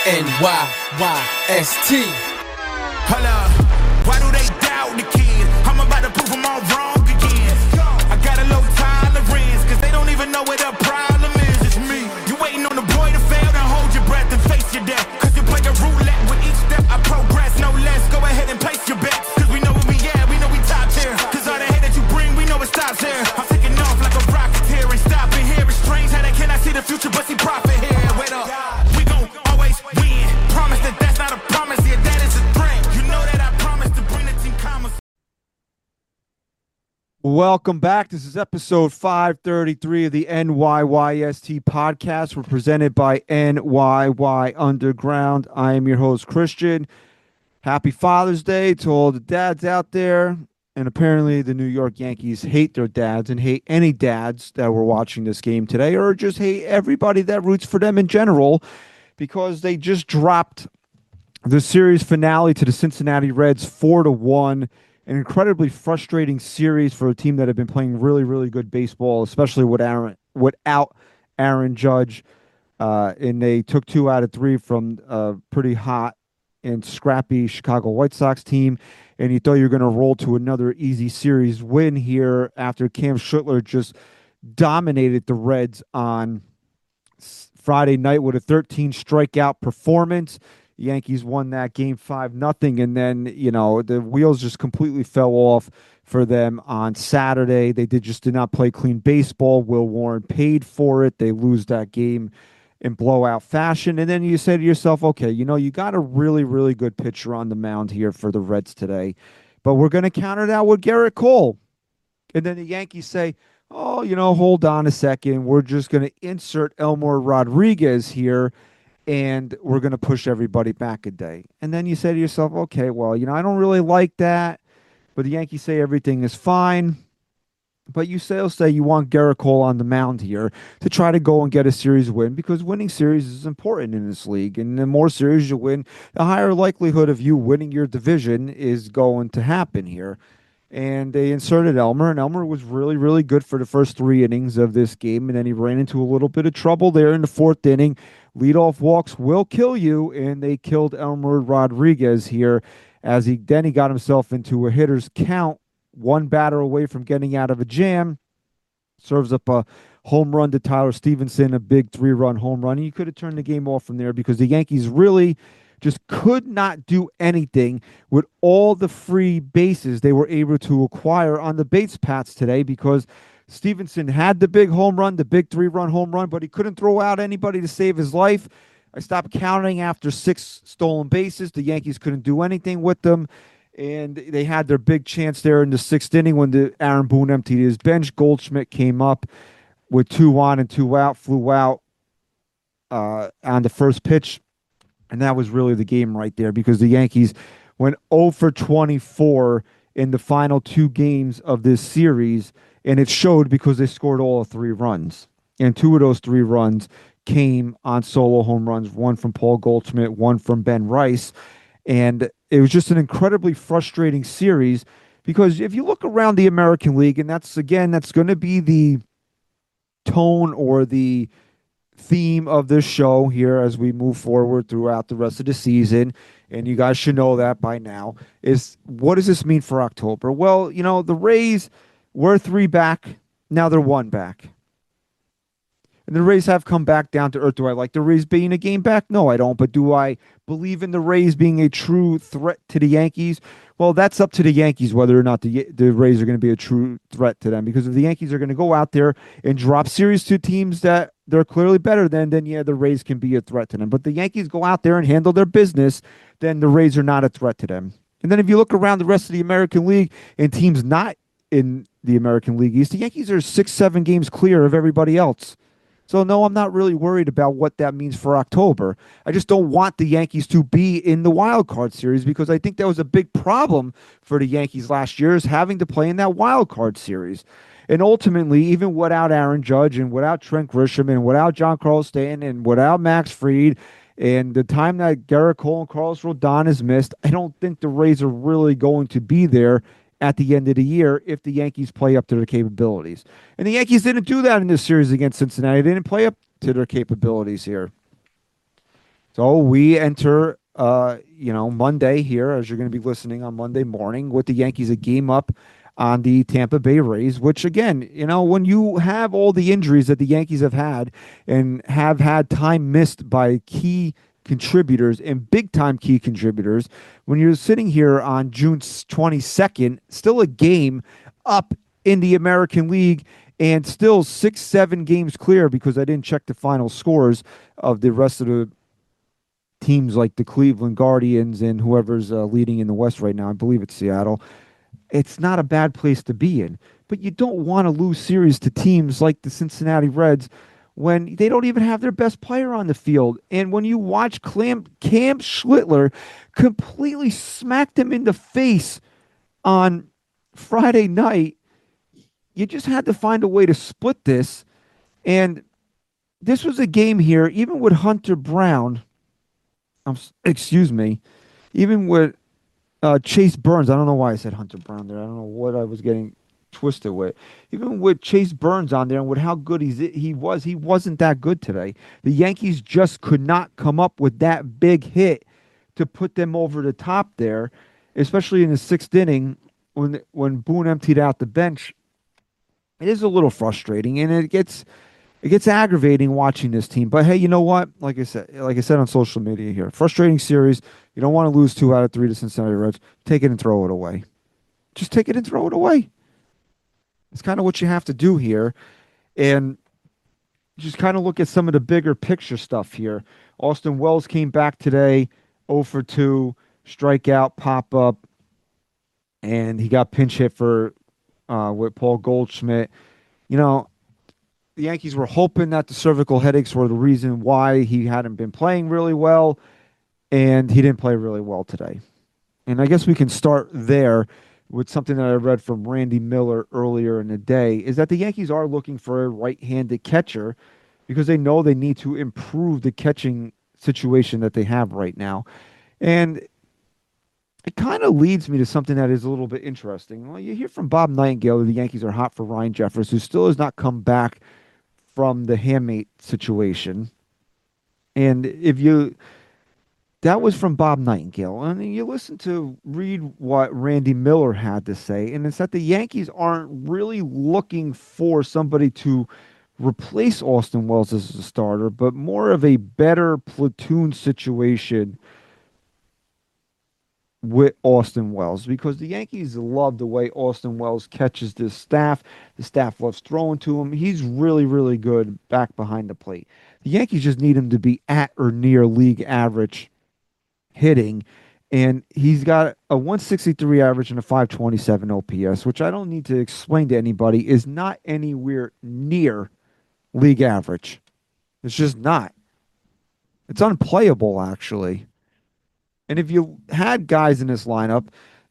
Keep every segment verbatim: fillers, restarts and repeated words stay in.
N Y Y S T. Hello, why do they doubt the kid? I'm about to prove them all wrong again. I got a low tolerance, cause they don't even know what the problem is. It's me. You waiting on the boy to fail, then hold your breath and face your death. Cause you play a roulette with each step I progress, no less. Go ahead and place your bets, cause we know where we at, we know we top tier. Cause all the hate that you bring, we know it stops here. I'm taking off like a rocket here and stopping here. It's strange how they cannot see the future, but see profit here. Wait up, we gon' always win. Promise that that's not a promise, yeah, that is a threat. You know that I promise to bring the team commas. Welcome back. This is episode five thirty-three of the N Y Y S T podcast. We're presented by N Y Y Underground. I am your host, Christian. Happy Father's Day to all the dads out there. And apparently the New York Yankees hate their dads and hate any dads that were watching this game today, or just hate everybody that roots for them in general, because they just dropped the series finale to the Cincinnati Reds four to one. An incredibly frustrating series for a team that had been playing really, really good baseball, especially with Aaron, without Aaron Judge. Uh, and they took two out of three from a pretty hot and scrappy Chicago White Sox team. And you thought you were going to roll to another easy series win here after Cam Schuttler just dominated the Reds on Friday night with a thirteen strikeout performance. The Yankees won that game five nothing, and then, you know, the wheels just completely fell off for them on Saturday. They did just did not play clean baseball. Will Warren paid for it. They lose that game in blowout fashion. And then you say to yourself, okay, you know, you got a really, really good pitcher on the mound here for the Reds today, but we're going to counter that with Gerrit Cole. And then the Yankees say, oh, you know, hold on a second. We're just going to insert Elmer Rodriguez here, and we're going to push everybody back a day. And then you say to yourself, okay, well, you know, I don't really like that, but the Yankees say everything is fine. But you still say you want Gerrit Cole on the mound here to try to go and get a series win, because winning series is important in this league. And the more series you win, the higher likelihood of you winning your division is going to happen here. And they inserted Elmer, and Elmer was really, really good for the first three innings of this game. And then he ran into a little bit of trouble there in the fourth inning. Leadoff walks will kill you, and they killed Elmer Rodriguez here as he then he got himself into a hitter's count, one batter away from getting out of a jam. Serves up a home run to Tyler Stevenson, a big three-run home run. And you could have turned the game off from there, because the Yankees really just could not do anything with all the free bases they were able to acquire on the base paths today, because Stevenson had the big home run, the big three-run home run, but he couldn't throw out anybody to save his life. I stopped counting after six stolen bases. The Yankees couldn't do anything with them, and they had their big chance there in the sixth inning when the Aaron Boone emptied his bench. Goldschmidt came up with two on and two out, flew out uh, on the first pitch, and that was really the game right there, because the Yankees went oh for twenty-four in the final two games of this series, and it showed because they scored all three runs. And two of those three runs came on solo home runs, one from Paul Goldschmidt, one from Ben Rice. And it was just an incredibly frustrating series, because if you look around the American League, and that's, again, that's going to be the tone or the theme of this show here as we move forward throughout the rest of the season, and you guys should know that by now, is what does this mean for October? Well, you know, the Rays were three back, now they're one back. And the Rays have come back down to earth. Do I like the Rays being a game back? No, I don't. But do I believe in the Rays being a true threat to the Yankees? Well, that's up to the Yankees whether or not the the Rays are going to be a true threat to them. Because if the Yankees are going to go out there and drop series to teams that they're clearly better than, then yeah, the Rays can be a threat to them. But the Yankees go out there and handle their business, then the Rays are not a threat to them. And then if you look around the rest of the American League and teams not in the American League East, the Yankees are six, seven games clear of everybody else. So, no, I'm not really worried about what that means for October. I just don't want the Yankees to be in the wild card series, because I think that was a big problem for the Yankees last year, is having to play in that wild card series. And ultimately, even without Aaron Judge and without Trent Grisham and without Giancarlo Stanton and without Max Fried and the time that Gerrit Cole and Carlos Rodon has missed, I don't think the Rays are really going to be there at the end of the year if the Yankees play up to their capabilities. And the Yankees didn't do that in this series against Cincinnati. They didn't play up to their capabilities here. So we enter, uh, you know, Monday here, as you're going to be listening on Monday morning, with the Yankees a game up on the Tampa Bay Rays, which again, you know, when you have all the injuries that the Yankees have had and have had time missed by key contributors and big time key contributors, when you're sitting here on June twenty-second, still a game up in the American League and still six, seven games clear, because I didn't check the final scores of the rest of the teams like the Cleveland Guardians and whoever's uh, leading in the West right now. I believe it's Seattle. It's not a bad place to be in, but you don't want to lose series to teams like the Cincinnati Reds when they don't even have their best player on the field. And when you watch Cam, Cam Schlittler completely smack them in the face on Friday night, you just had to find a way to split this. And this was a game here, even with Hunter Brown, um, excuse me, even with uh, Chase Burns. I don't know why I said Hunter Brown there. I don't know what I was getting twisted with. Even with Chase Burns on there and with how good he's, he was, he wasn't that good today. The Yankees just could not come up with that big hit to put them over the top there, especially in the sixth inning when when Boone emptied out the bench. It is a little frustrating, and it gets it gets aggravating watching this team. But hey, you know what? Like I said, like I said on social media here, frustrating series. You don't want to lose two out of three to Cincinnati Reds. Take it and throw it away. Just take it and throw it away. It's kind of what you have to do here, and just kind of look at some of the bigger picture stuff here. Austin Wells came back today, oh for two, strikeout, pop up, and he got pinch hit for uh, with Paul Goldschmidt. You know, the Yankees were hoping that the cervical headaches were the reason why he hadn't been playing really well, and he didn't play really well today. And I guess we can start there with something that I read from Randy Miller earlier in the day, is that the Yankees are looking for a right-handed catcher because they know they need to improve the catching situation that they have right now. And it kind of leads me to something that is a little bit interesting. Well, you hear from Bob Nightingale that the Yankees are hot for Ryan Jeffers, who still has not come back from the hamate situation. And if you... That was from Bob Nightingale. And you listen to read what Randy Miller had to say, and it's that the Yankees aren't really looking for somebody to replace Austin Wells as a starter, but more of a better platoon situation with Austin Wells, because the Yankees love the way Austin Wells catches this staff. The staff loves throwing to him. He's really, really good back behind the plate. The Yankees just need him to be at or near league average hitting, and he's got a one sixty-three average and a five twenty-seven O P S, which I don't need to explain to anybody is not anywhere near league average. It's just not. It's unplayable, actually. And if you had guys in this lineup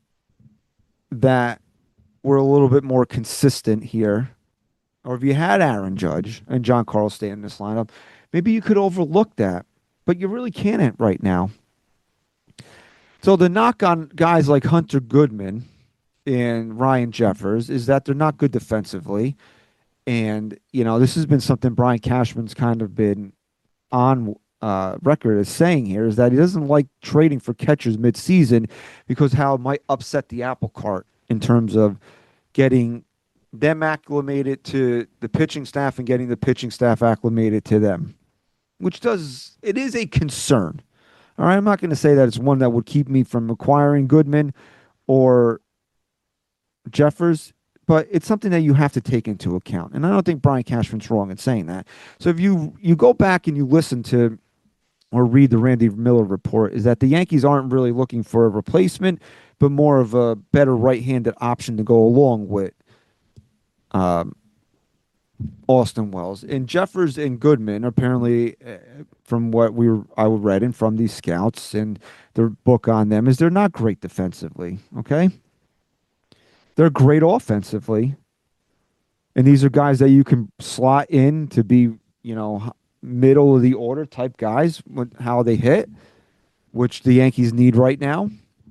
that were a little bit more consistent here, or if you had Aaron Judge and Giancarlo Stanton in this lineup, maybe you could overlook that, but you really can't right now. So the knock on guys like Hunter Goodman and Ryan Jeffers is that they're not good defensively. And, you know, this has been something Brian Cashman's kind of been on uh, record as saying here, is that he doesn't like trading for catchers midseason because how it might upset the apple cart in terms of getting them acclimated to the pitching staff and getting the pitching staff acclimated to them, which does, it is a concern. All right, I'm not going to say that it's one that would keep me from acquiring Goodman or Jeffers, but it's something that you have to take into account. And I don't think Brian Cashman's wrong in saying that. So if you, you go back and you listen to or read the Randy Miller report, is that the Yankees aren't really looking for a replacement, but more of a better right-handed option to go along with um, Austin Wells. And Jeffers and Goodman, apparently, uh, from what we were, I read and from these scouts and the book on them, is they're not great defensively, okay? They're great offensively. And these are guys that you can slot in to be, you know, middle of the order type guys with how they hit, which the Yankees need right now.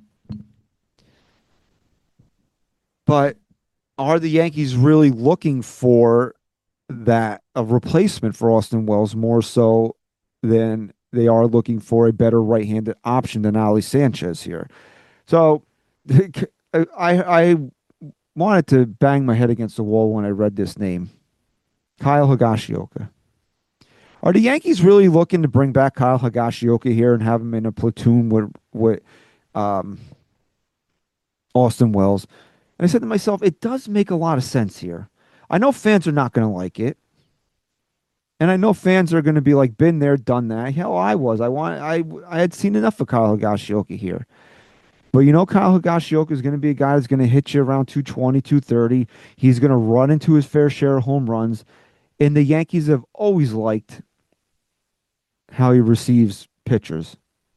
But are the Yankees really looking for that a replacement for Austin Wells more so than they are looking for a better right-handed option than Ali Sanchez here. So I I wanted to bang my head against the wall when I read this name, Kyle Higashioka. Are the Yankees really looking to bring back Kyle Higashioka here and have him in a platoon with with um, Austin Wells? And I said to myself, it does make a lot of sense here. I know fans are not going to like it. And I know fans are going to be like, been there, done that. Hell, I was. I want. I I had seen enough of Kyle Higashioka here. But you know, Kyle Higashioka is going to be a guy that's going to hit you around two twenty, two thirty. He's going to run into his fair share of home runs. And the Yankees have always liked how he receives pitchers.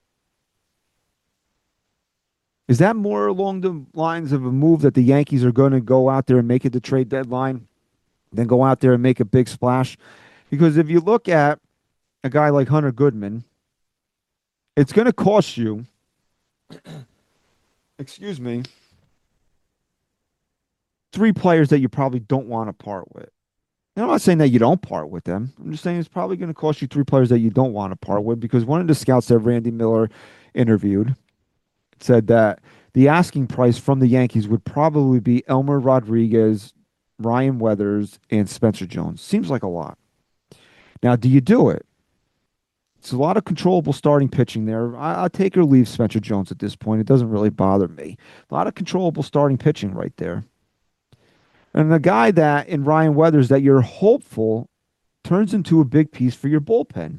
Is that more along the lines of a move that the Yankees are going to go out there and make it the trade deadline, then go out there and make a big splash? Because if you look at a guy like Hunter Goodman, it's going to cost you, excuse me, three players that you probably don't want to part with. And I'm not saying that you don't part with them. I'm just saying it's probably going to cost you three players that you don't want to part with, because one of the scouts that Randy Miller interviewed said that the asking price from the Yankees would probably be Elmer Rodriguez, Ryan Weathers, and Spencer Jones. Seems like a lot. Now, do you do it? It's a lot of controllable starting pitching there. I, I'll take or leave Spencer Jones at this point. It doesn't really bother me. A lot of controllable starting pitching right there. And the guy that, in Ryan Weathers, that you're hopeful turns into a big piece for your bullpen.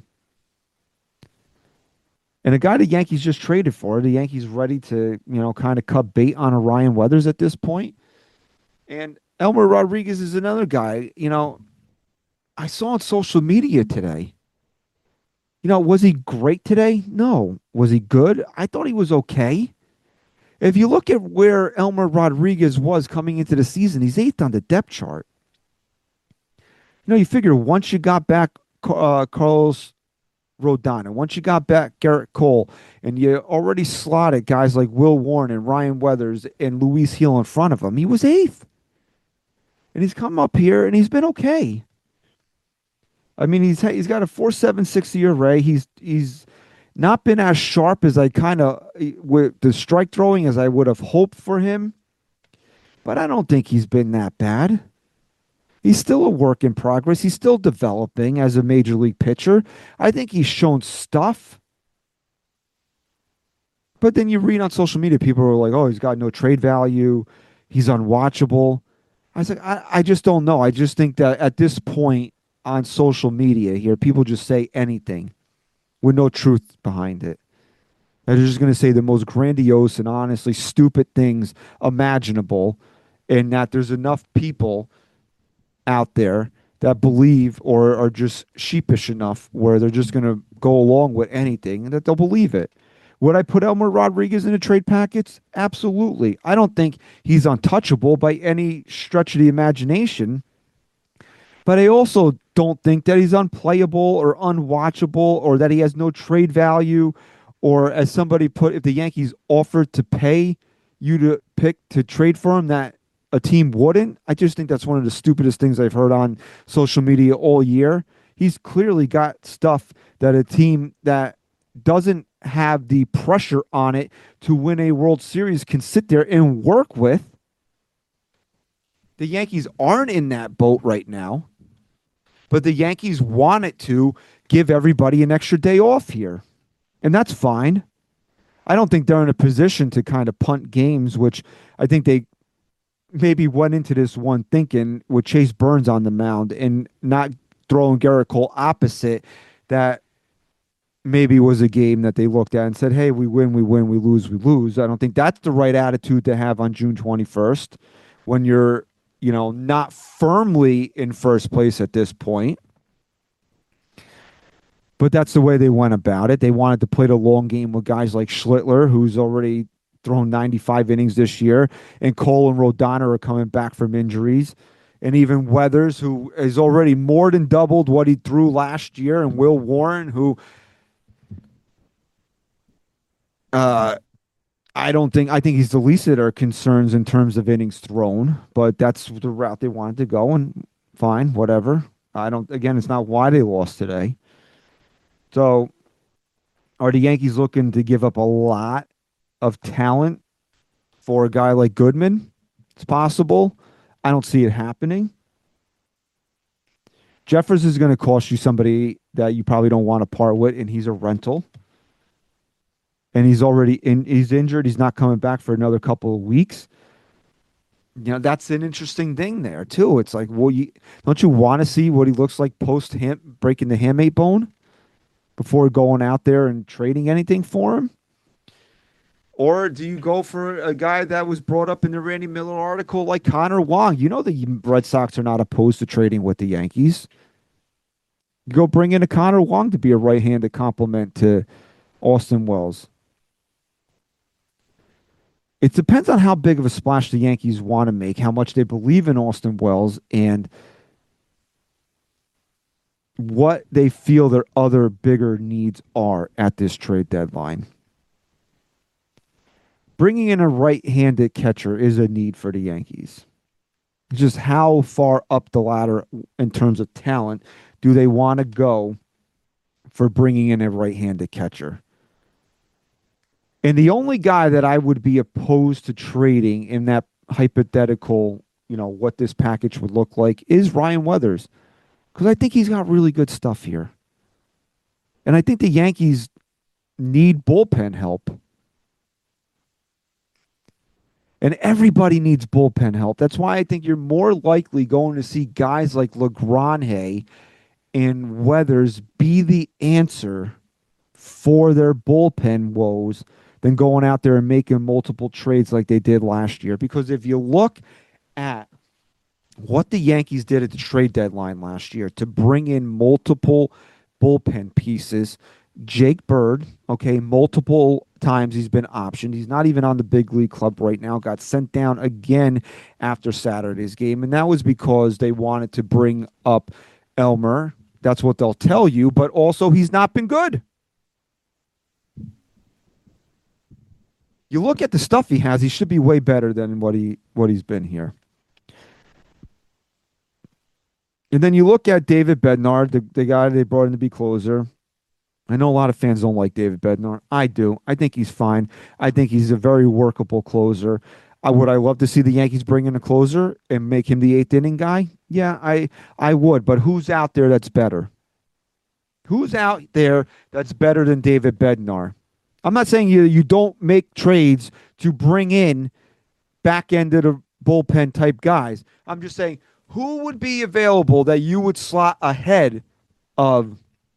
And a guy the Yankees just traded for, the Yankees ready to, you know, kind of cut bait on a Ryan Weathers at this point. And Elmer Rodriguez is another guy, you know, I saw on social media today. You know, was he great today? No. Was he good? I thought he was okay. If you look at where Elmer Rodriguez was coming into the season, he's eighth on the depth chart. You know, you figure once you got back uh, Carlos Rodon, once you got back Garrett Cole, and you already slotted guys like Will Warren and Ryan Weathers and Luis Hill in front of him, he was eighth. And he's come up here, and he's been okay. I mean, he's he's got a four point seven six E R A. He's he's not been as sharp as I kind of with the strike throwing as I would have hoped for him, but I don't think he's been that bad. He's still a work in progress. He's still developing as a major league pitcher. I think he's shown stuff. But then you read on social media, people are like, "Oh, he's got no trade value. He's unwatchable." I was like, I, I just don't know. I just think that at this point on social media here, people just say anything with no truth behind it. They're just going to say the most grandiose and honestly stupid things imaginable, and that there's enough people out there that believe or are just sheepish enough where they're just going to go along with anything and that they'll believe it. Would I put Elmer Rodriguez in a trade package? Absolutely. I don't think he's untouchable by any stretch of the imagination. But I also don't think that he's unplayable or unwatchable or that he has no trade value, or as somebody put, if the Yankees offered to pay you to pick to trade for him, that a team wouldn't. I just think that's one of the stupidest things I've heard on social media all year. He's clearly got stuff that a team that doesn't have the pressure on it to win a World Series can sit there and work with. The Yankees aren't in that boat right now. But the Yankees wanted to give everybody an extra day off here. And that's fine. I don't think they're in a position to kind of punt games, which I think they maybe went into this one thinking with Chase Burns on the mound and not throwing Garrett Cole opposite, that maybe was a game that they looked at and said, hey, we win, we win, we lose, we lose. I don't think that's the right attitude to have on June twenty-first when you're, you know, not firmly in first place at this point. But that's the way they went about it. They wanted to play the long game with guys like Schlittler, who's already thrown ninety-five innings this year, and Cole and Rodon are coming back from injuries. And even Weathers, who has already more than doubled what he threw last year, and Will Warren, who uh, I don't think, I think he's the least of their concerns in terms of innings thrown, but that's the route they wanted to go, and fine, whatever. I don't, again, it's not why they lost today. So Are the Yankees looking to give up a lot of talent for a guy like Goodman? It's possible. I don't see it happening. Jeffers is going to cost you somebody that you probably don't want to part with, and he's a rental. And he's already in, he's injured. He's not coming back for another couple of weeks. You know, that's an interesting thing there, too. It's like, well, you, don't you want to see what he looks like post him breaking the hamate bone before going out there and trading anything for him? Or do you go for a guy that was brought up in the Randy Miller article like Connor Wong? You know the Red Sox are not opposed to trading with the Yankees. You go bring in a Connor Wong to be a right-handed complement to Austin Wells. It depends on how big of a splash the Yankees want to make, how much they believe in Austin Wells, and what they feel their other bigger needs are at this trade deadline. Bringing in a right-handed catcher is a need for the Yankees. Just how far up the ladder in terms of talent do they want to go for bringing in a right-handed catcher? And the only guy that I would be opposed to trading in that hypothetical, you know, what this package would look like is Ryan Weathers. Because I think he's got really good stuff here. And I think the Yankees need bullpen help. And everybody needs bullpen help. That's why I think you're more likely going to see guys like LaGrange and Weathers be the answer for their bullpen woes than going out there and making multiple trades like they did last year. Because if you look at what the Yankees did at the trade deadline last year to bring in multiple bullpen pieces, Jake Bird, okay, multiple times he's been optioned. He's not even on the big league club right now. Got sent down again after Saturday's game, and that was because they wanted to bring up Elmer. That's what they'll tell you, but also he's not been good. You look at the stuff he has, he should be way better than what he what he's been here. And then you look at David Bednar, the, the guy they brought in to be closer. I know a lot of fans don't like David Bednar. I do. I think he's fine. I think he's a very workable closer. I would I love to see the Yankees bring in a closer and make him the eighth inning guy? Yeah, I I would. But who's out there that's better? Who's out there that's better than David Bednar? I'm not saying you you don't make trades to bring in back end of the bullpen type guys. I'm just saying who would be available that you would slot ahead of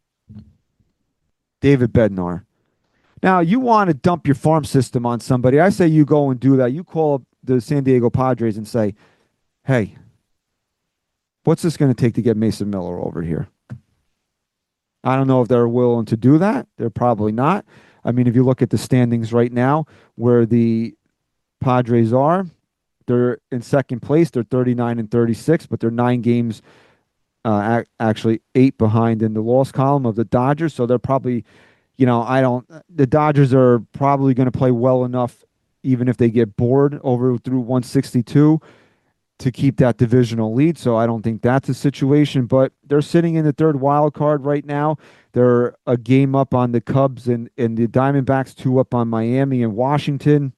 David Bednar? Now, you want to dump your farm system on somebody. I say you go and do that. You call the San Diego Padres and say, hey, what's this going to take to get Mason Miller over here? I don't know if they're willing to do that. They're probably not. I mean, if you look at the standings right now where the Padres are, they're in second place. They're thirty-nine and thirty-six, but they're nine games, uh, actually eight behind in the loss column of the Dodgers. So they're probably, you know, I don't, the Dodgers are probably going to play well enough, even if they get bored over through one sixty-two, to keep that divisional lead. So I don't think that's a situation, but they're sitting in the third wild card right now. They're a game up on the Cubs and, and the Diamondbacks, two up on Miami and Washington.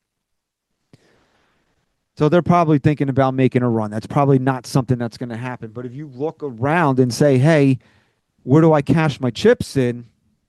So they're probably thinking about making a run. That's probably not something that's going to happen. But if you look around and say, hey, where do I cash my chips in?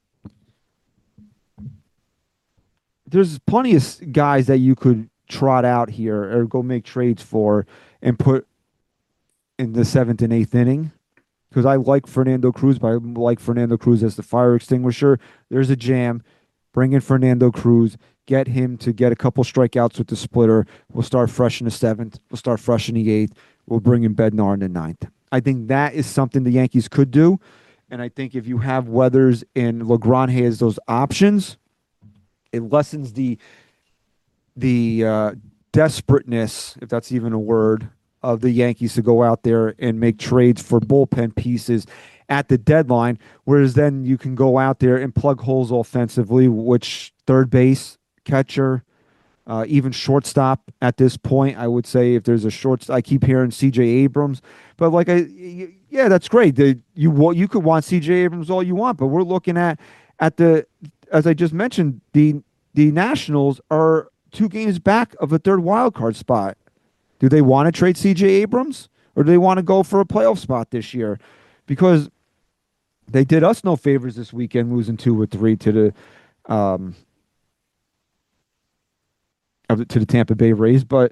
There's plenty of guys that you could trot out here or go make trades for and put in the seventh and eighth inning. Because I like Fernando Cruz, but I like Fernando Cruz as the fire extinguisher. There's a jam. Bring in Fernando Cruz. Get him to get a couple strikeouts with the splitter. We'll start fresh in the seventh. We'll start fresh in the eighth. We'll bring in Bednar in the ninth. I think that is something the Yankees could do. And I think if you have Weathers and LaGrange as those options, it lessens the the uh, desperateness, if that's even a word, of the Yankees to go out there and make trades for bullpen pieces at the deadline, whereas then you can go out there and plug holes offensively, which third base, catcher, uh, even shortstop at this point, I would say if there's a short, I keep hearing C J Abrams, but like I, yeah, that's great. The, you you could want C J Abrams all you want, but we're looking at at the as I just mentioned, the the Nationals are two games back of a third wild card spot. Do they want to trade C J Abrams, or do they want to go for a playoff spot this year? Because they did us no favors this weekend, losing two or three to the um, to the Tampa Bay Rays. But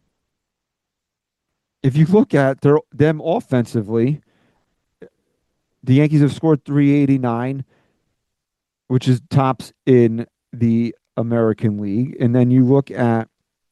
if you look at their them offensively, the Yankees have scored three eighty-nine, which is tops in the American League. And then you look at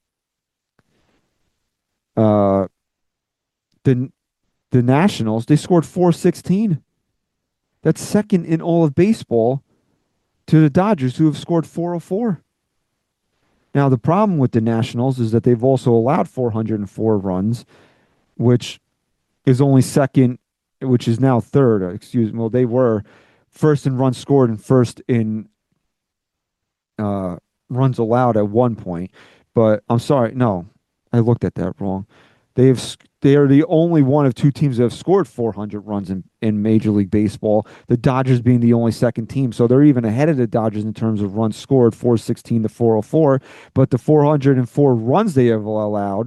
uh, the the Nationals, they scored four sixteen. That's second in all of baseball to the Dodgers, who have scored four oh four. Now, the problem with the Nationals is that they've also allowed four hundred four runs, which is only second, which is now third. Excuse me. Well, they were first in runs scored and first in uh, runs allowed at one point. But I'm sorry. No, I looked at that wrong. They have they are the only one of two teams that have scored four hundred runs in, in Major League Baseball, the Dodgers being the only second team. So they're even ahead of the Dodgers in terms of runs scored, four sixteen to four oh four. But the four hundred four runs they have allowed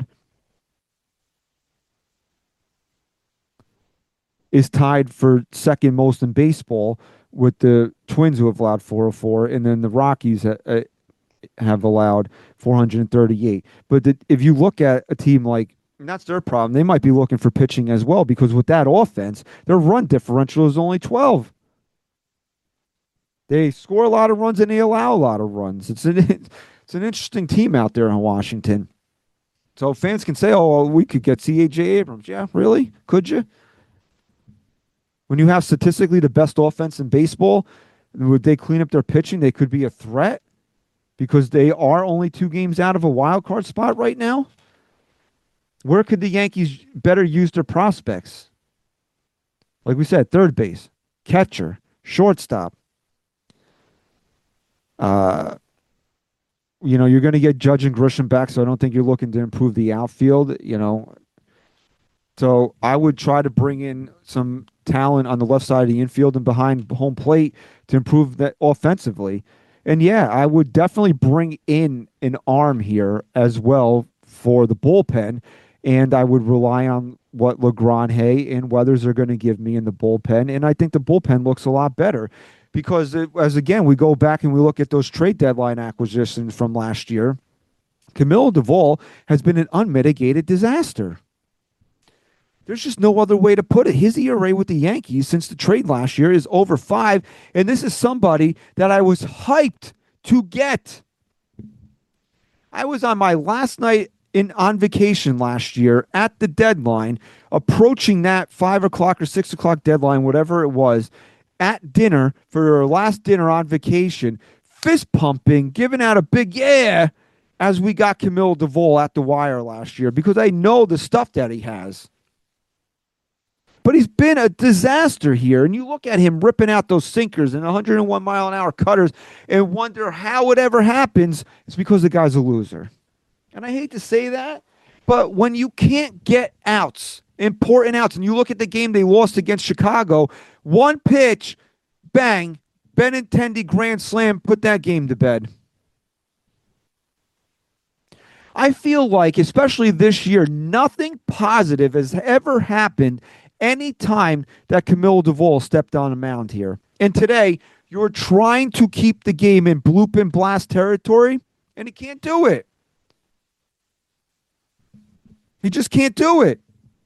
is tied for second most in baseball with the Twins, who have allowed four oh four, and then the Rockies ha- uh, have allowed four hundred thirty-eight. But the, if you look at a team like, and that's their problem, they might be looking for pitching as well, because with that offense, their run differential is only twelve. They score a lot of runs and they allow a lot of runs. It's an, it's an interesting team out there in Washington. So fans can say, oh, well, we could get C J Abrams. Yeah, really? Could you? When you have statistically the best offense in baseball, would they clean up their pitching? They could be a threat because they are only two games out of a wild card spot right now. Where could the Yankees better use their prospects? Like we said, third base, catcher, shortstop. Uh, you know, you're going to get Judge and Grisham back, so I don't think you're looking to improve the outfield, you know. So I would try to bring in some talent on the left side of the infield and behind home plate to improve that offensively. And yeah, I would definitely bring in an arm here as well for the bullpen. And I would rely on what LeGrand and Weathers are going to give me in the bullpen. And I think the bullpen looks a lot better because, it, as again, we go back and we look at those trade deadline acquisitions from last year, Camilo Doval has been an unmitigated disaster. There's just no other way to put it. His E R A with the Yankees since the trade last year is over five, and this is somebody that I was hyped to get. I was on my last night in on vacation last year at the deadline, approaching that five o'clock or six o'clock deadline, whatever it was, at dinner for our last dinner on vacation, fist pumping, giving out a big yeah as we got Camilo Doval at the wire last year because I know the stuff that he has. But he's been a disaster here. And you look at him ripping out those sinkers and one hundred one mile an hour cutters and wonder how it ever happens. It's because the guy's a loser. And I hate to say that, but when you can't get outs, important outs, and you look at the game they lost against Chicago, one pitch, bang, Benintendi grand slam, put that game to bed. I feel like, especially this year, nothing positive has ever happened any time that Camilo Doval stepped on a mound here. And today, you're trying to keep the game in bloop and blast territory, and he can't do it. He just can't do it.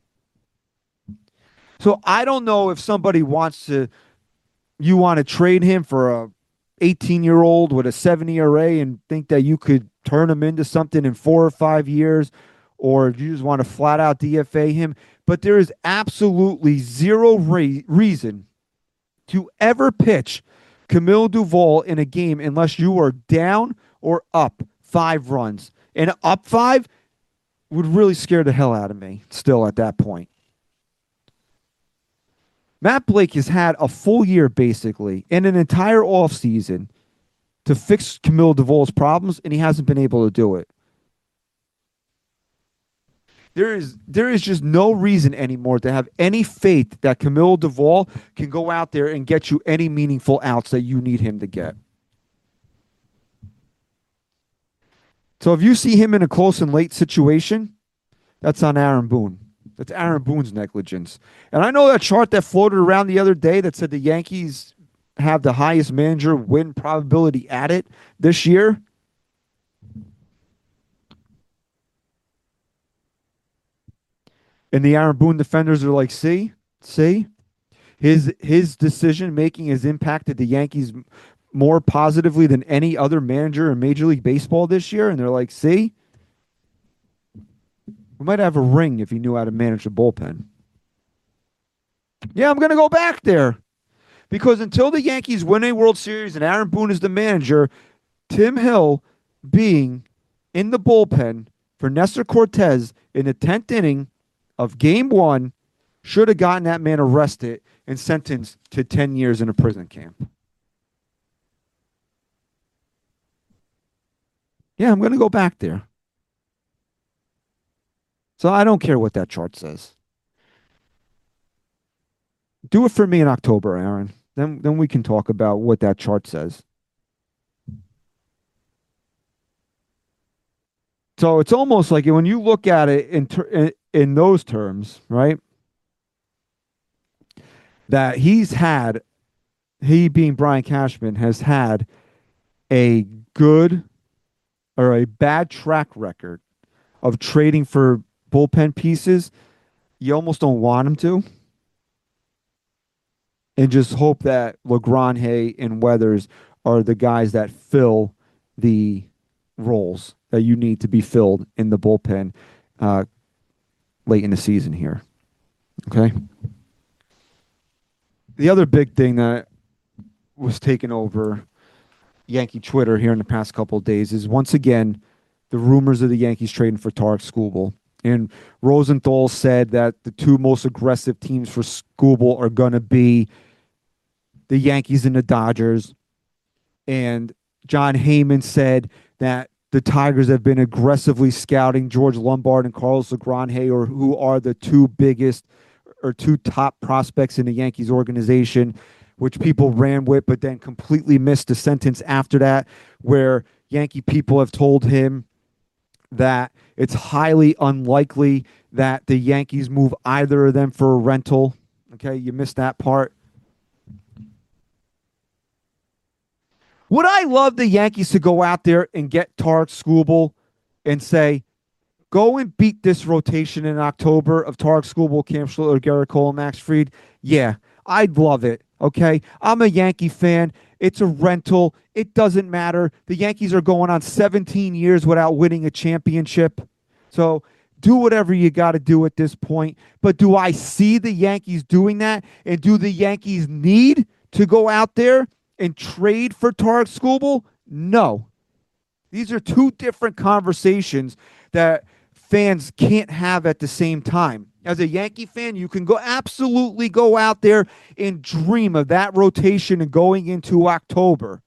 So I don't know if somebody wants to, you want to trade him for a eighteen-year-old with a seven E R A and think that you could turn him into something in four or five years, or if you just want to flat out D F A him. But there is absolutely zero re- reason to ever pitch Camilo Doval in a game unless you are down or up five runs. And up five would really scare the hell out of me still at that point. Matt Blake has had a full year basically and an entire offseason to fix Camilo Doval's problems, and he hasn't been able to do it. There is there is just no reason anymore to have any faith that Camilo Doval can go out there and get you any meaningful outs that you need him to get. So if you see him in a close and late situation, that's on Aaron Boone. That's Aaron Boone's negligence. And I know that chart that floated around the other day that said the Yankees have the highest manager win probability at it this year. And the Aaron Boone defenders are like, see, see, his his decision making has impacted the Yankees more positively than any other manager in Major League Baseball this year. And they're like, see, we might have a ring if he knew how to manage the bullpen. Yeah, I'm going to go back there. Because until the Yankees win a World Series and Aaron Boone is the manager, Tim Hill being in the bullpen for Nestor Cortez in the tenth inning of game one should have gotten that man arrested and sentenced to ten years in a prison camp. Yeah, I'm going to go back there. So I don't care what that chart says. Do it for me in October, Aaron. Then, then we can talk about what that chart says. So it's almost like when you look at it in ter- in, in those terms, right? That he's had, he being Brian Cashman, has had a good or a bad track record of trading for bullpen pieces. You almost don't want him to. And just hope that LeGrand and Weathers are the guys that fill the roles that you need to be filled in the bullpen uh, late in the season here. Okay? The other big thing that was taken over Yankee Twitter here in the past couple of days is, once again, the rumors of the Yankees trading for Tarek Skubal. And Rosenthal said that the two most aggressive teams for Skubal are going to be the Yankees and the Dodgers. And John Heyman said that the Tigers have been aggressively scouting George Lombard and Carlos LeGrand, or who are the two biggest or two top prospects in the Yankees organization, which people ran with, but then completely missed a sentence after that, where Yankee people have told him that it's highly unlikely that the Yankees move either of them for a rental. Okay, you missed that part. Would I love the Yankees to go out there and get Tarek Skubal and say, go and beat this rotation in October of Tarek Skubal, Cam Schlittler, Garrett Cole, and Max Fried? Yeah, I'd love it. Okay, I'm a Yankee fan. It's a rental. It doesn't matter. The Yankees are going on seventeen years without winning a championship. So do whatever you got to do at this point. But do I see the Yankees doing that? And do the Yankees need to go out there and trade for Tarek Skubal? No. These are two different conversations that fans can't have at the same time. As a Yankee fan, you can go absolutely go out there and dream of that rotation and going into October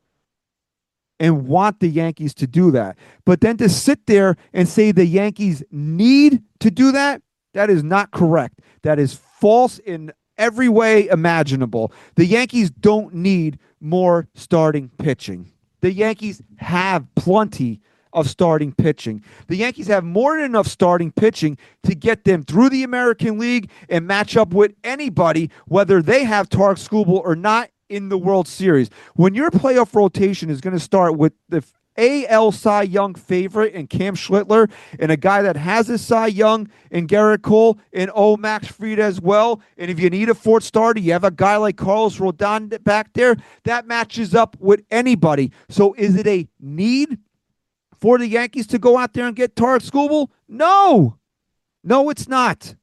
and want the Yankees to do that. But then to sit there and say the Yankees need to do that, that is not correct. That is false in every way imaginable. The Yankees don't need more starting pitching. The Yankees have plenty of starting pitching. The Yankees have more than enough starting pitching to get them through the American League and match up with anybody, whether they have Tarek Skubal or not, in the World Series. When your playoff rotation is going to start with the A L Cy Young favorite and Cam Schlittler, and a guy that has a Cy Young and Garrett Cole and O. Max Fried as well, and if you need a fourth starter, you have a guy like Carlos Rodon back there, that matches up with anybody. So is it a need for the Yankees to go out there and get Tarek Skubal? No. No, it's not.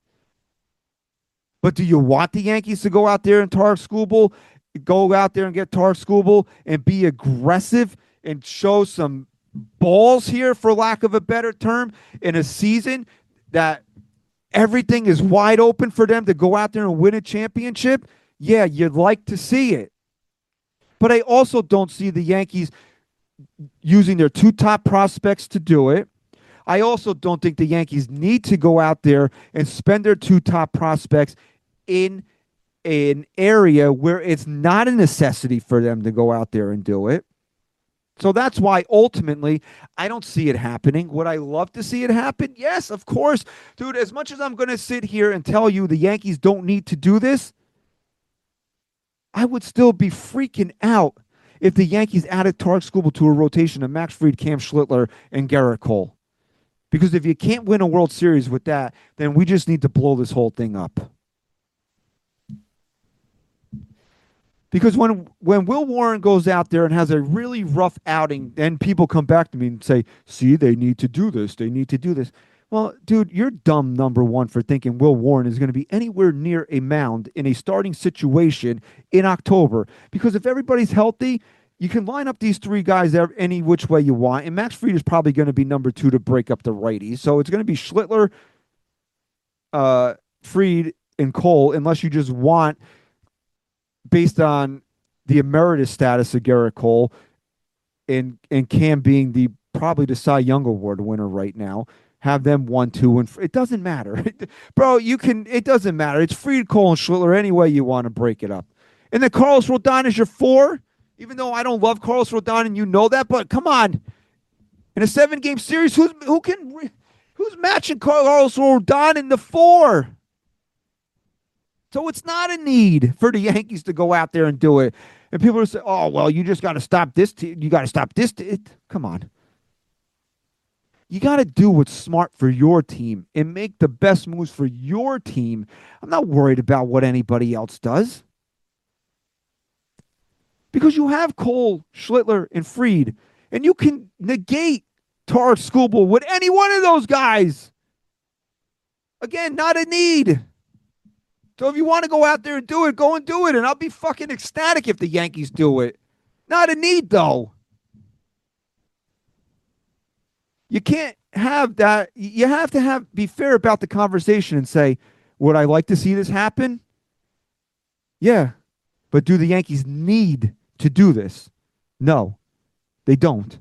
But do you want the Yankees to go out there and Tarek Skubal, go out there and get Tarek Skubal and be aggressive and show some balls here, for lack of a better term, in a season that everything is wide open for them to go out there and win a championship? Yeah, you'd like to see it. But I also don't see the Yankees using their two top prospects to do it. I also don't think the Yankees need to go out there and spend their two top prospects in an area where it's not a necessity for them to go out there and do it. So that's why ultimately I don't see it happening. Would I love to see it happen? Yes, of course. Dude, as much as I'm going to sit here and tell you the Yankees don't need to do this, I would still be freaking out if the Yankees added Tarek Skubal to a rotation of Max Fried, Cam Schlittler, and Garrett Cole. Because if you can't win a World Series with that, then we just need to blow this whole thing up. Because when when Will Warren goes out there and has a really rough outing, then people come back to me and say, see, they need to do this. They need to do this. Well, dude, you're dumb, number one, for thinking Will Warren is going to be anywhere near a mound in a starting situation in October. Because if everybody's healthy, you can line up these three guys any which way you want. And Max Fried is probably going to be number two to break up the righties. So it's going to be Schlittler, uh, Fried, and Cole, unless you just want, based on the emeritus status of Garrett Cole and and Cam being the probably the Cy Young Award winner right now, have them one, two, and it doesn't matter. Bro, you can, it doesn't matter. It's Fried, Cole, and Schlittler any way you want to break it up. And then Carlos Rodon is your four, even though I don't love Carlos Rodon and you know that, but come on. In a seven-game series, who's who can who's matching Carlos Rodon in the four? So it's not a need for the Yankees to go out there and do it. And people are saying, oh, well, you just got to stop this. T- you got to stop this. T- it, come on. You got to do what's smart for your team and make the best moves for your team. I'm not worried about what anybody else does. Because you have Cole, Schlittler, and Fried. And you can negate Tarek Skubal with any one of those guys. Again, not a need. So if you want to go out there and do it, go and do it. And I'll be fucking ecstatic if the Yankees do it. Not a need, though. You can't have that. You have to have be fair about the conversation and say, would I like to see this happen? Yeah. But do the Yankees need to do this? No, they don't.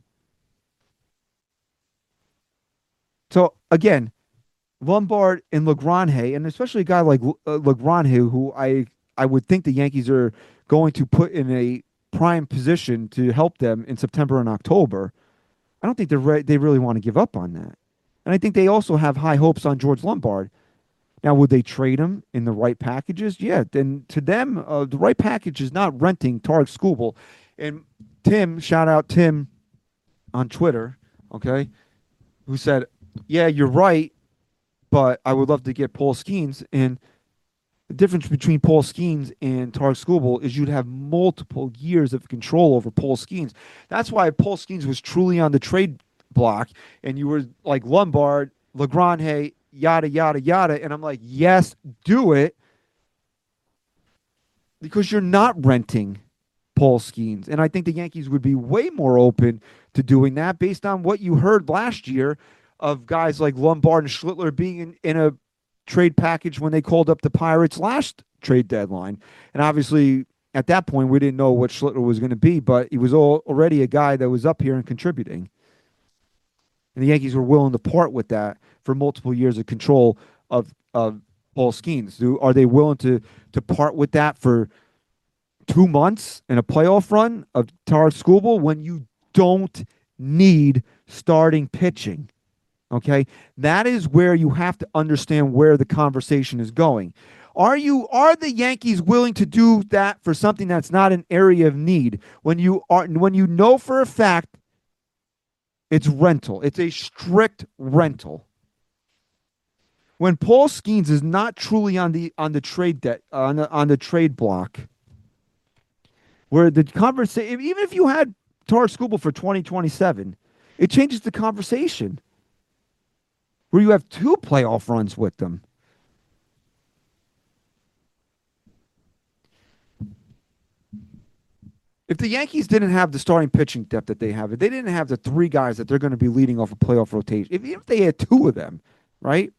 So, again, Lombard and Legrange, and especially a guy like uh, Legrange, who I, I would think the Yankees are going to put in a prime position to help them in September and October, I don't think they're re- they really want to give up on that. And I think they also have high hopes on George Lombard. Now, would they trade him in the right packages? Yeah, then to them, uh, the right package is not renting Tarek Skubal. And Tim, shout out Tim on Twitter, okay, who said, yeah, you're right, but I would love to get Paul Skeens. And the difference between Paul Skeens and Tarek Skubal is you'd have multiple years of control over Paul Skeens. That's why Paul Skeens was truly on the trade block, and you were like Lombard, Legrange, yada, yada, yada. And I'm like, yes, do it, because you're not renting Paul Skeens. And I think the Yankees would be way more open to doing that based on what you heard last year of guys like Lombard and Schlittler being in, in a trade package when they called up the Pirates last trade deadline. And obviously, at that point, we didn't know what Schlittler was going to be, but he was all, already a guy that was up here and contributing. And the Yankees were willing to part with that for multiple years of control of, of Paul Skeens. Do, are they willing to, to part with that for two months in a playoff run of Tarek Skubal when you don't need starting pitching? Okay, that is where you have to understand where the conversation is going. Are you are the Yankees willing to do that for something that's not an area of need when you are when you know for a fact it's rental? It's a strict rental. When Paul Skeens is not truly on the on the trade debt uh, on the on the trade block, where the conversation, even if you had Tarek Skubal for twenty twenty-seven, it changes the conversation. Where you have two playoff runs with them. If the Yankees didn't have the starting pitching depth that they have, if they didn't have the three guys that they're going to be leading off a playoff rotation, if, even if they had two of them, right?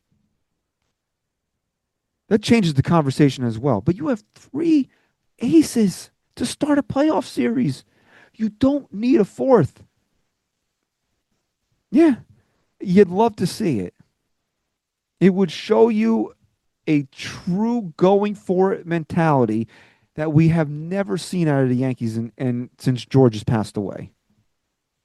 That changes the conversation as well. But you have three aces to start a playoff series. You don't need a fourth. Yeah, you'd love to see it. It would show you a true going for it mentality that we have never seen out of the Yankees and, and since George has passed away.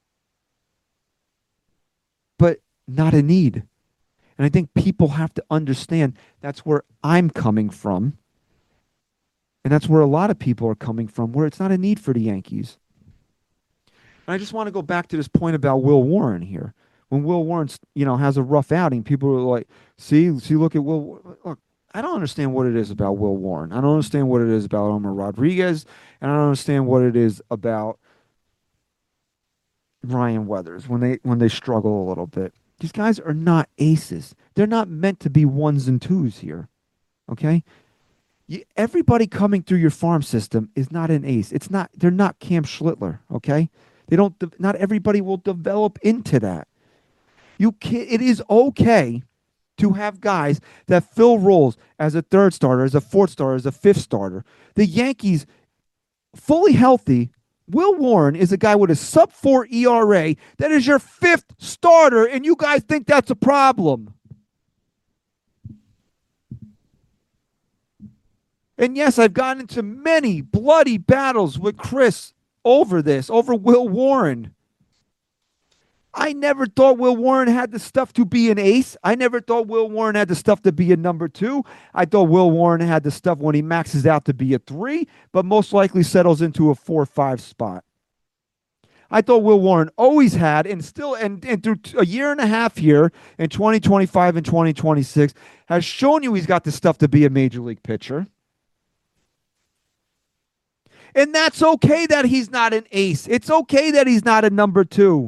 but not a need. And I think people have to understand that's where I'm coming from. And that's where a lot of people are coming from, where it's not a need for the Yankees. And I just want to go back to this point about Will Warren here. When Will Warren, you know, has a rough outing, people are like, see, see, look at Will. Look, I don't understand what it is about Will Warren. I don't understand what it is about Omar Rodriguez. And I don't understand what it is about Ryan Weathers when they when they struggle a little bit. These guys are not aces. They're not meant to be ones and twos here. Okay? You, everybody coming through your farm system is not an ace. It's not. They're not Cam Schlittler. Okay? They don't. Not everybody will develop into that. You can, it is okay to have guys that fill roles as a third starter, as a fourth starter, as a fifth starter. The Yankees, fully healthy, Will Warren is a guy with a sub four E R A that is your fifth starter, and you guys think that's a problem. And yes, I've gotten into many bloody battles with Chris over this, over Will Warren. I never thought Will Warren had the stuff to be an ace. I never thought Will Warren had the stuff to be a number two. I thought Will Warren had the stuff when he maxes out to be a three, but most likely settles into a four five spot. I thought Will Warren always had, and still, and, and through a year and a half here in twenty twenty-five and twenty twenty-six, has shown you he's got the stuff to be a major league pitcher. And that's okay that he's not an ace. It's okay that he's not a number two.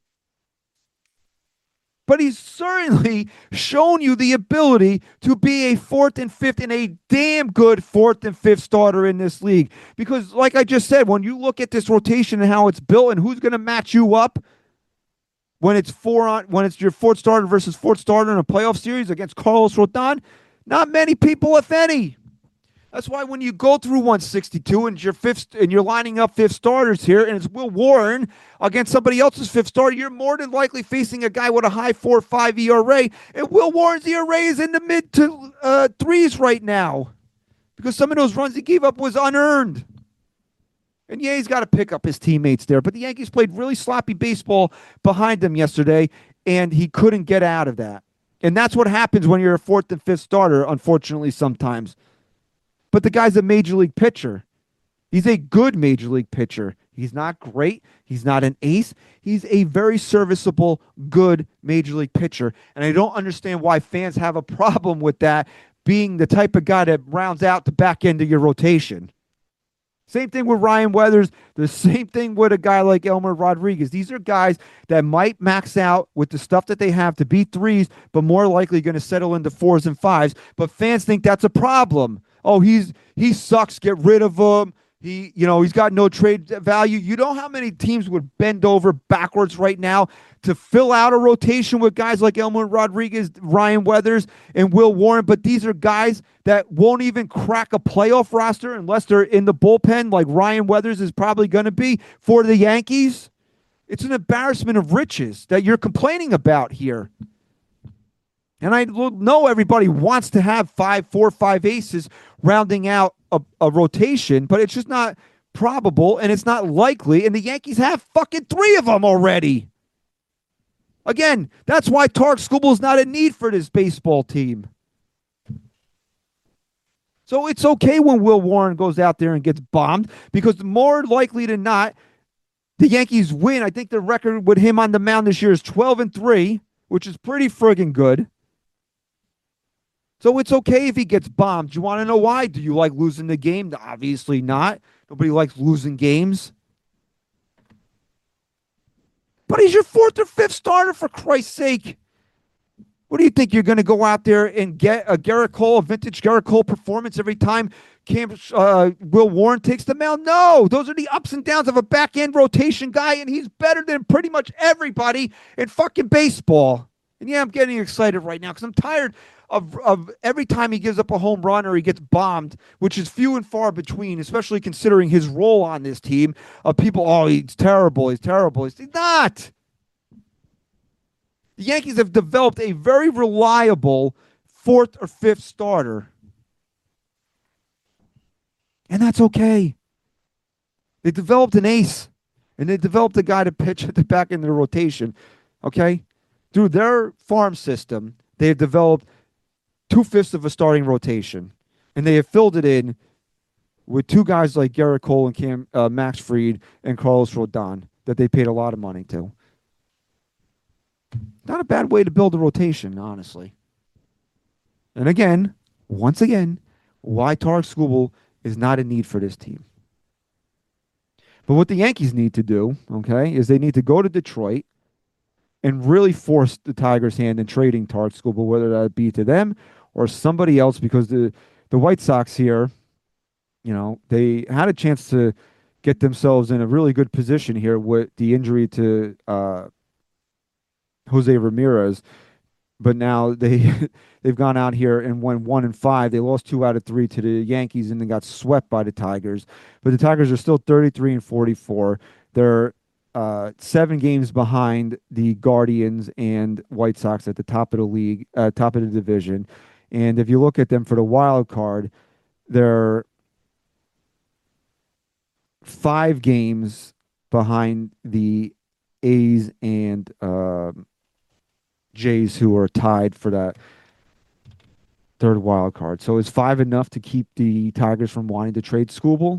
But he's certainly shown you the ability to be a fourth and fifth and a damn good fourth and fifth starter in this league. Because like I just said, when you look at this rotation and how it's built and who's going to match you up when it's four on when it's your fourth starter versus fourth starter in a playoff series against Carlos Rodon, not many people, if any. That's why when you go through one sixty-two and you're fifth and you're lining up fifth starters here, and it's Will Warren against somebody else's fifth starter, you're more than likely facing a guy with a high four five E R A. And Will Warren's E R A is in the mid to uh, threes right now because some of those runs he gave up was unearned. And yeah, he's got to pick up his teammates there, but the Yankees played really sloppy baseball behind him yesterday, and he couldn't get out of that. And that's what happens when you're a fourth and fifth starter, unfortunately, sometimes. But the guy's a major league pitcher. He's a good major league pitcher. He's not great. He's not an ace. He's a very serviceable, good major league pitcher. And I don't understand why fans have a problem with that being the type of guy that rounds out the back end of your rotation. Same thing with Ryan Weathers. The same thing with a guy like Elmer Rodriguez. These are guys that might max out with the stuff that they have to be threes, but more likely going to settle into fours and fives. But fans think that's a problem. Oh, he's he sucks. Get rid of him. He, you know, he's got no trade value. You know how many teams would bend over backwards right now to fill out a rotation with guys like Elmer Rodriguez, Ryan Weathers, and Will Warren? But these are guys that won't even crack a playoff roster unless they're in the bullpen, like Ryan Weathers is probably going to be for the Yankees. It's an embarrassment of riches that you're complaining about here. And I know everybody wants to have five, four, five aces rounding out a, a rotation, but it's just not probable and it's not likely. And the Yankees have fucking three of them already. Again, that's why Tarek Skubal is not a need for this baseball team. So it's okay when Will Warren goes out there and gets bombed because more likely than not, the Yankees win. I think the record with him on the mound this year is twelve and three, which is pretty friggin' good. So it's okay if he gets bombed. Do you want to know why? Do you like losing the game? Obviously not. Nobody likes losing games. But he's your fourth or fifth starter, for Christ's sake. What do you think? You're going to go out there and get a Garrett Cole, a vintage Garrett Cole performance every time Cam, uh, Will Warren takes the mound? No, those are the ups and downs of a back-end rotation guy, and he's better than pretty much everybody in fucking baseball. And yeah, I'm getting excited right now because I'm tired Of, of every time he gives up a home run or he gets bombed, which is few and far between, especially considering his role on this team, of people, oh, he's terrible, he's terrible. He's not. The Yankees have developed a very reliable fourth or fifth starter. And that's okay. They developed an ace, and they developed a guy to pitch at the back end of the rotation. Okay? through their farm system, they have developed two-fifths of a starting rotation, and they have filled it in with two guys like Gerrit Cole and Cam, uh, Max Fried and Carlos Rodon that they paid a lot of money to. Not a bad way to build a rotation, honestly. And again, once again, why Tarik Skubal is not a need for this team. But what the Yankees need to do, okay, is they need to go to Detroit and really force the Tigers' hand in trading Tarik Skubal, whether that be to them or somebody else, because the, the White Sox here, you know, they had a chance to get themselves in a really good position here with the injury to uh, Jose Ramirez. But now they, they've gone out here and won one and five. They lost two out of three to the Yankees and then got swept by the Tigers. But the Tigers are still thirty-three and forty-four. They're uh, seven games behind the Guardians and White Sox at the top of the league, uh, top of the division. And if you look at them for the wild card, they're five games behind the A's and uh, Jays, who are tied for that third wild card. So is five enough to keep the Tigers from wanting to trade Skubal?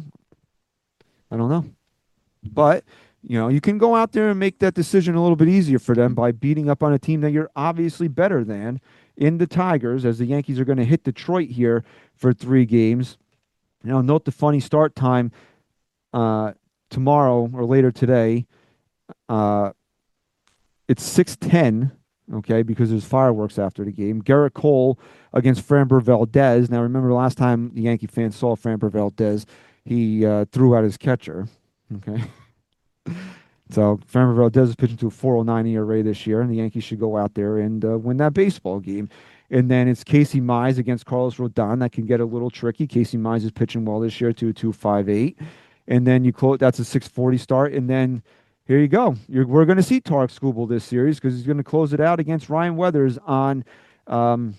I don't know. But, you know, you can go out there and make that decision a little bit easier for them by beating up on a team that you're obviously better than in the Tigers, as the Yankees are going to hit Detroit here for three games. You know, note the funny start time uh, tomorrow or later today. Uh, it's six ten. Okay, because there's fireworks after the game. Gerrit Cole against Framber Valdez. Now, remember the last time the Yankee fans saw Framber Valdez, he uh, threw out his catcher. Okay. So, Framber Valdez is pitching to a four oh nine E R A this year, and the Yankees should go out there and uh, win that baseball game. And then it's Casey Mize against Carlos Rodon. That can get a little tricky. Casey Mize is pitching well this year to a two five eight. And then you close, that's a six forty start. And then here you go. You're, we're going to see Tarik Skubal this series because he's going to close it out against Ryan Weathers on um,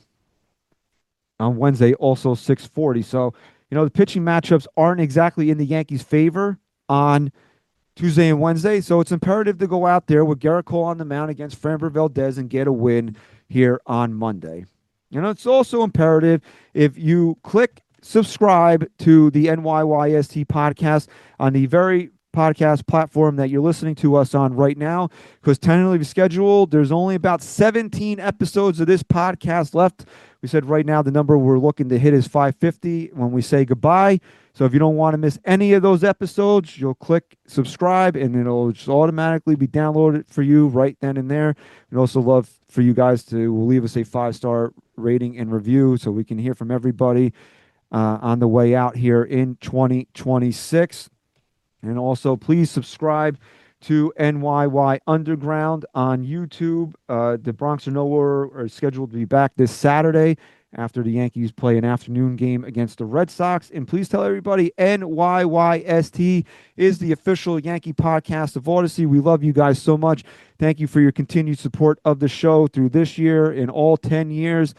on Wednesday, also six forty. So, you know, the pitching matchups aren't exactly in the Yankees' favor on Tuesday and Wednesday. So it's imperative to go out there with Gerrit Cole on the mound against Framber Valdez and get a win here on Monday. You know, it's also imperative if you click subscribe to the N Y Y S T podcast on the very podcast platform that you're listening to us on right now, because tentatively scheduled, there's only about seventeen episodes of this podcast left. We said right now the number we're looking to hit is five fifty when we say goodbye. So if you don't want to miss any of those episodes, you'll click subscribe and it'll just automatically be downloaded for you right then and there. We'd also love for you guys to leave us a five-star rating and review so we can hear from everybody uh, on the way out here in twenty twenty-six. And also, please subscribe to N Y Y Underground on YouTube. Uh, the Bronx Are Nowhere are scheduled to be back this Saturday after the Yankees play an afternoon game against the Red Sox. And please tell everybody, N Y Y S T is the official Yankee podcast of Odyssey. We love you guys so much. Thank you for your continued support of the show through this year and all ten years.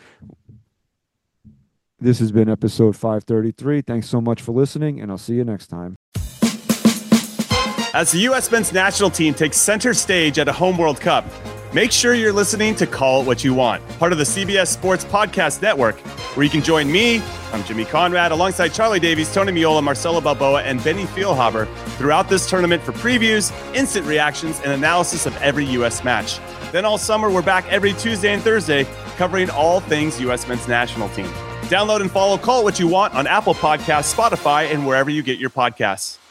This has been episode five thirty-three. Thanks so much for listening, and I'll see you next time. As the U S men's national team takes center stage at a home World Cup, make sure you're listening to Call It What You Want, part of the C B S Sports Podcast Network, where you can join me, I'm Jimmy Conrad, alongside Charlie Davies, Tony Miola, Marcelo Balboa, and Benny Feilhaber throughout this tournament for previews, instant reactions, and analysis of every U S match. Then all summer, we're back every Tuesday and Thursday, covering all things U S men's national team. Download and follow Call It What You Want on Apple Podcasts, Spotify, and wherever you get your podcasts.